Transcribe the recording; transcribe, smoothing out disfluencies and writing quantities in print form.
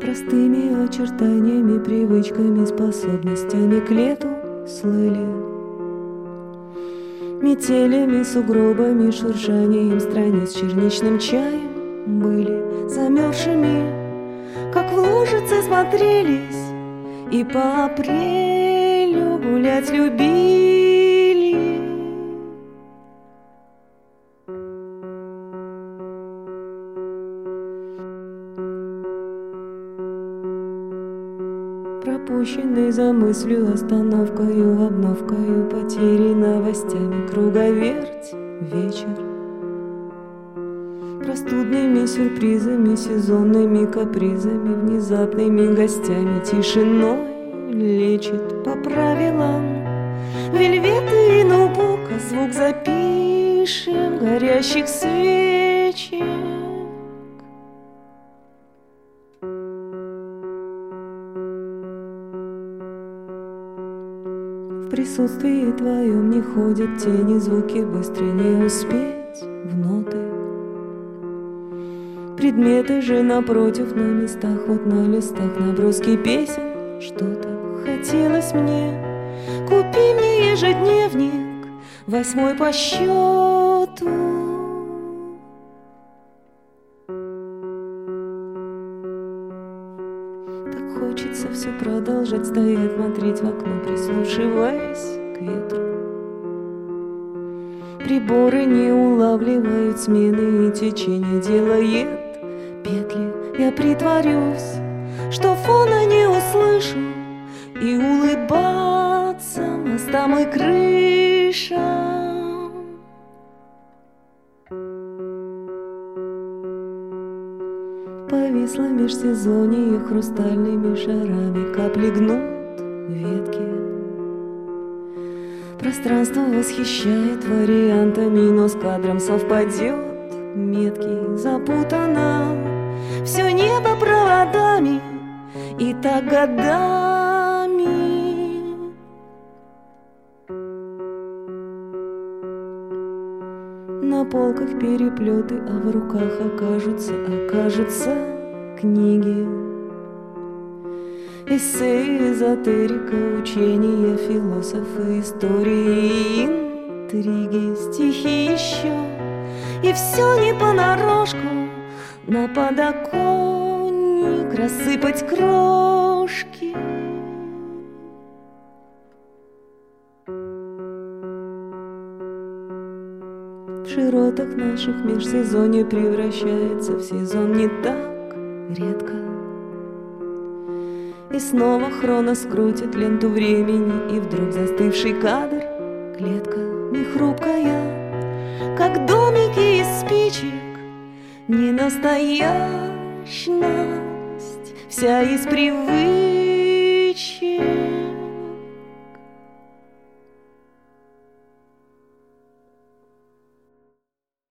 Простыми очертаниями, привычками, способностями к лету слыли метелями, сугробами, шуршанием страниц, черничным чаем были замерзшими, как в лужице смотрелись, и по апрелю гулять любили. Пропущенный за мыслью, остановкою, обновкою, потерей, новостями, круговерть, вечер. Простудными сюрпризами, сезонными капризами, внезапными гостями, тишиной лечит по правилам. Вельветы и ноутбука, звук запишем горящих свечек. В присутствии твоем не ходят тени, звуки быстро не успеть в ноты. Предметы же напротив, на местах, вот на листах, наброски песен. Что-то хотелось мне, купи мне ежедневник, 8 по счету. Так хочется все продолжать стоять, смотреть в окно, прислушиваясь к ветру. Приборы не улавливают смены и течение, делает петли. Я притворюсь, что фона не услышу, и улыбаться мостам и крышам. Повисло межсезонье хрустальными шарами, капли гнут ветки. Пространство восхищает вариантами, но с кадром совпадет меткий, запутано все небо проводами, и так годами. На полках переплеты, а в руках окажутся книги. Эссе, эзотерика, учения, философы, истории, интриги, стихи еще. И все не понарошку, на подоконник рассыпать крошки. В широтах наших межсезонье превращается в сезон не так редко. И снова хроно скрутит ленту времени, и вдруг застывший кадр, клетка не хрупкая, как домики из спичек, не настоящность, вся из привычки.